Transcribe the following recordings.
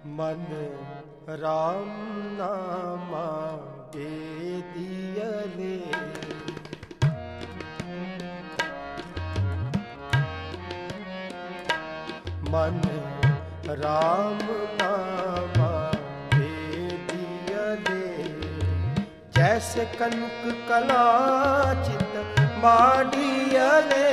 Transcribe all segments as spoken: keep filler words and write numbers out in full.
मन राम नामा वेदियले मन राम नामा वेदियले जैसे कनक कला चित माडियले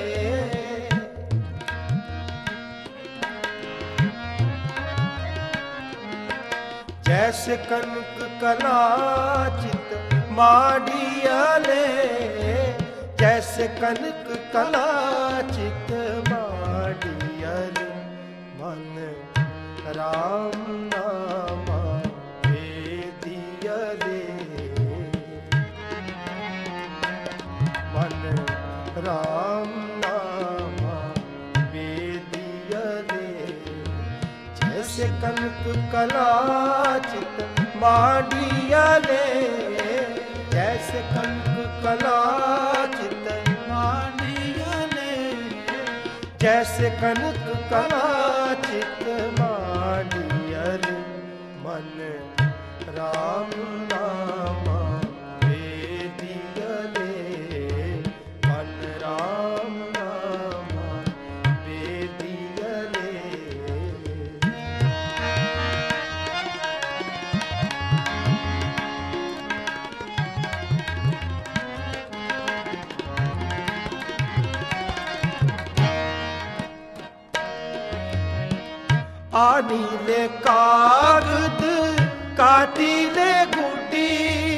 जैसे कनक कला चित माडियले जैसे कनक कला चित माडियले मन राम नामा वेदियले मन राम नामा वेदियले जैसे कनक कला चित माडियले जैसे कनक कला चित माडियले जैसे कनक कला चित माडियले मन राम नामा वेदियले मन राम नामा वेदियले आनीले कागद काटीले गुड्डी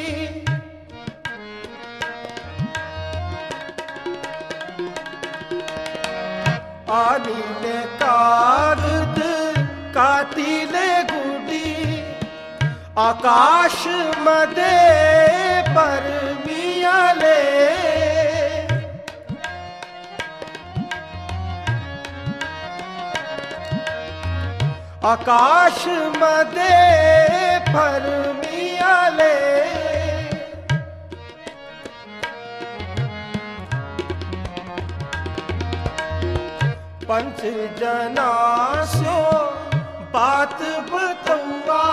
आनीले कागद काटीले गुड्डी आकाश मदे पर मियाले आकाश मदे पर मियाले पंच जना सो बात बतौआ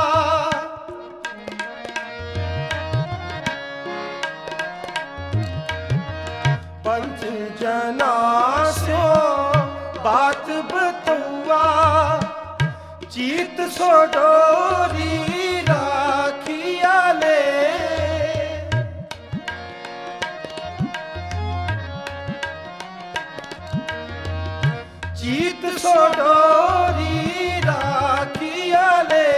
पंच जना सो बात बतौआ चीत सो डोरी राखियाले चीत सो डोरी राखियाले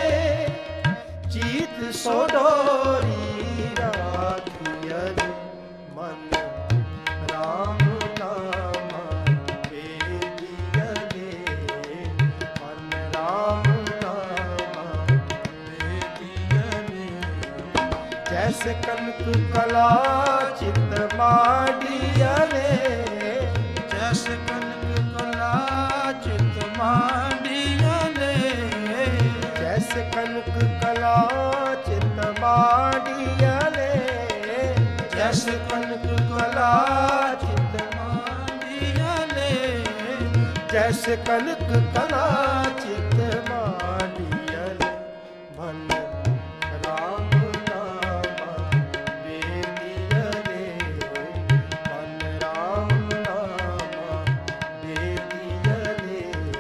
चीत सो डोरी राखियाले मन राम नामा वेदियले मन राम नामा वेदियले जैसे कनक कला चित माडियले जैसे कनक कला चित माडियले जैसे कनक कला चित माडियले जैसे कनक कला चित माडियले जैसे कनक कला चित माडियले मन राम नामा वेदियले मन राम नामा वेदियले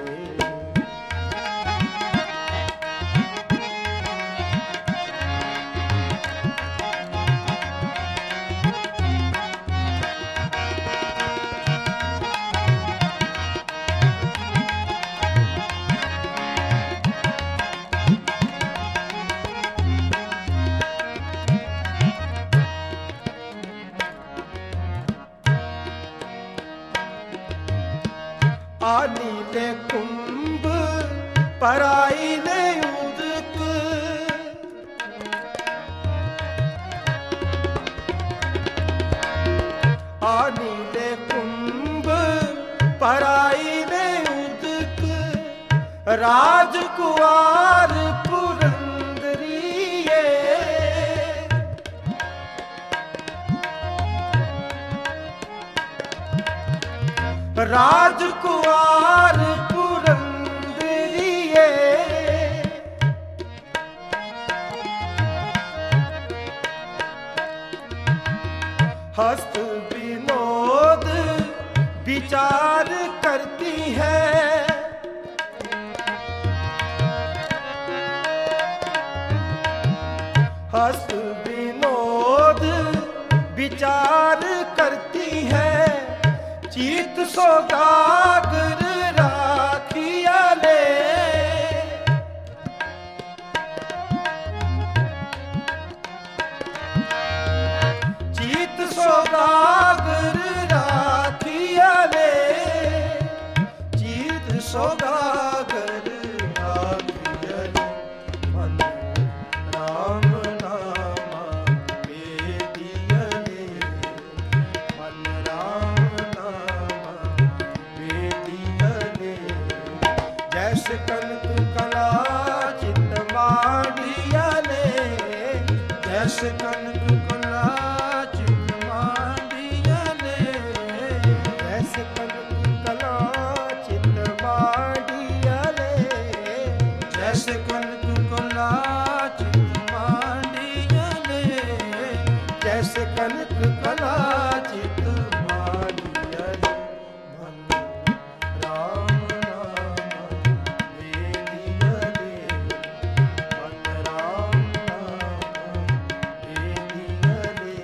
आनीले कुंभ पराईले उदक आनीले कुंभ पराईले उदक राजकुमार पुरंदरिये राजकुमार पुरंदरिये हस्त विनोद विचार करती है। हस्त विनोद विचार करती है। चित सौदागर राखिया ले। चित सौदागर राखिया ले। चित सौदागर राखिया ले। मन राम नामा बेदिया ले। मन राम नामा बेदिया ले। जैसे कनक कला चित मांडिया ले। जैसे कनक कला चित मांडिया ले। जैसे कनक कला चित मांडिया ले। जैसे कनक कला चित मांडिया ले। जैसे कनक कला चित मांडिया ले। मन राम नामा बेदिया ले। मन राम नामा बेदिया ले।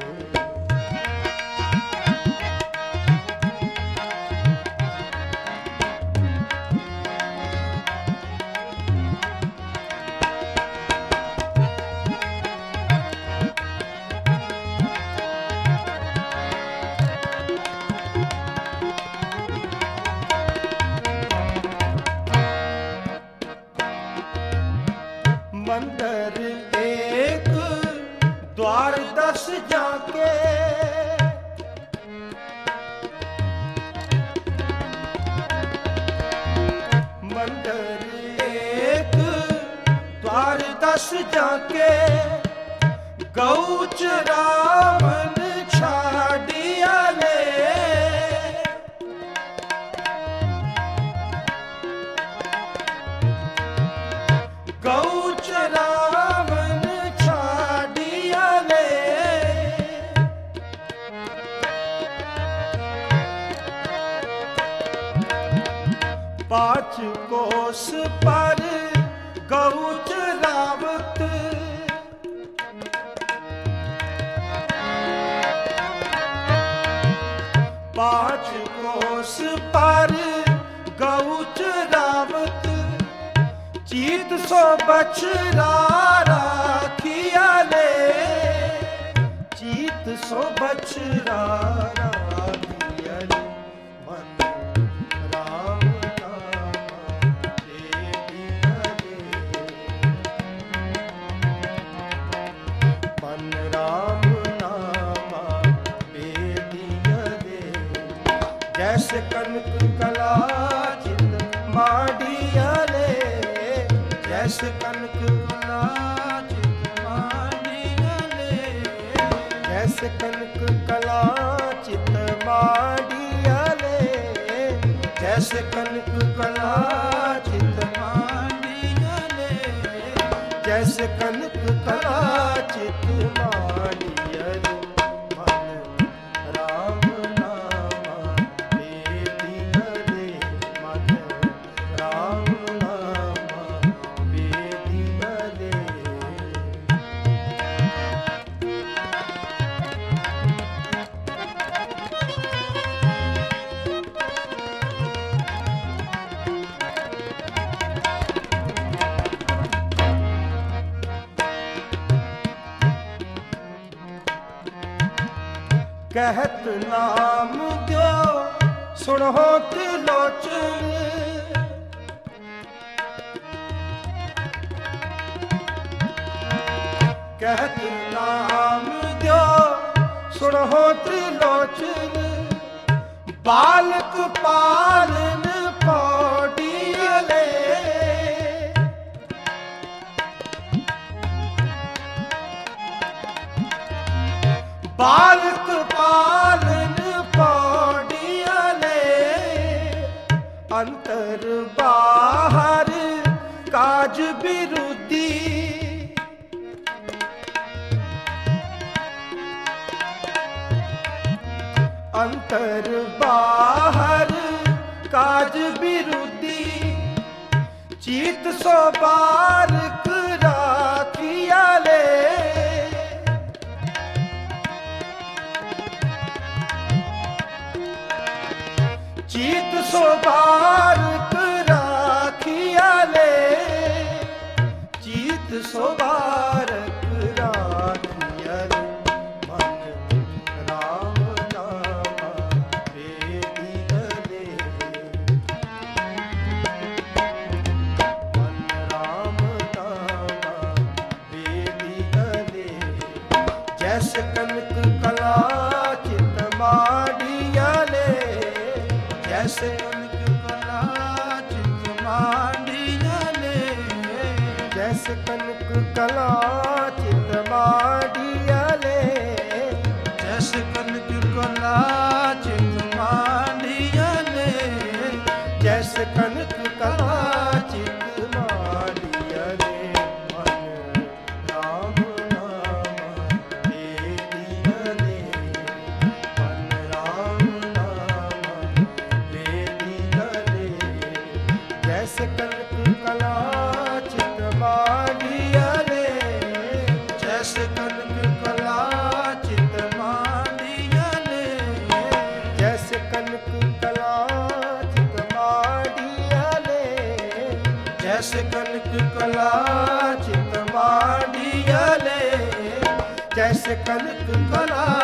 मंदिर एक द्वार दस जाके। मंदिर एक द्वार दस जाके। गौच रावण छाड़िया ले। गौच रावण छाड़िया ले। पाँच कोस पर गौच रावत। पाँच कोस पर गौच रावत। चित सो बछड़ा राखिया ले। चित सो बछड़ा राखिया ले। मन राम नामा बेदिया ले। मन राम नामा बेदिया ले। जैसे कनक कला चित मांडिया ले। जैसे कनक कला चित मांडिया ले। जैसे कनक कला चित मांडिया ले। जैसे कनक कला चित मांडिया ले। जैसे कनक कला चित मांडिया ले। मन राम नामा बेदिया ले। मन राम नामा बेदिया ले। कहत नाम दो सुनो त्रिलोचन। कहत नाम दो सुनो त्रिलोचन। बालक पालन पौड़िया ले। बालक पालन पौड़िया ले। अंतर बाहर काज विरुद्धि। कर बाहर काज विरुद्धि, चीत सो बार राखिया ले। चीत सो बार राखिया ले, चीत सो बार राखिया ले। मन राम नाम बेदी गले, मन राम नाम बेदी गले। जैसे कनक कला चित माड़िया ले, जैसे कनक कला चित माड़िया ले। जैसे कनक कला चित माड़िया ले, जैसे कनक कला चित माड़िया ले। जैसे कनक कला चित माड़िया ले। मन राम नाम बेदी गले, मन राम नाम बेदी गले। जैसे कनक कला चित माड़िया ले, जैसे कनक कला चित माड़िया ले। जैसे कनक कला चित माड़िया ले, जैसे कनक कला चित माड़िया ले। जैसे कनक कला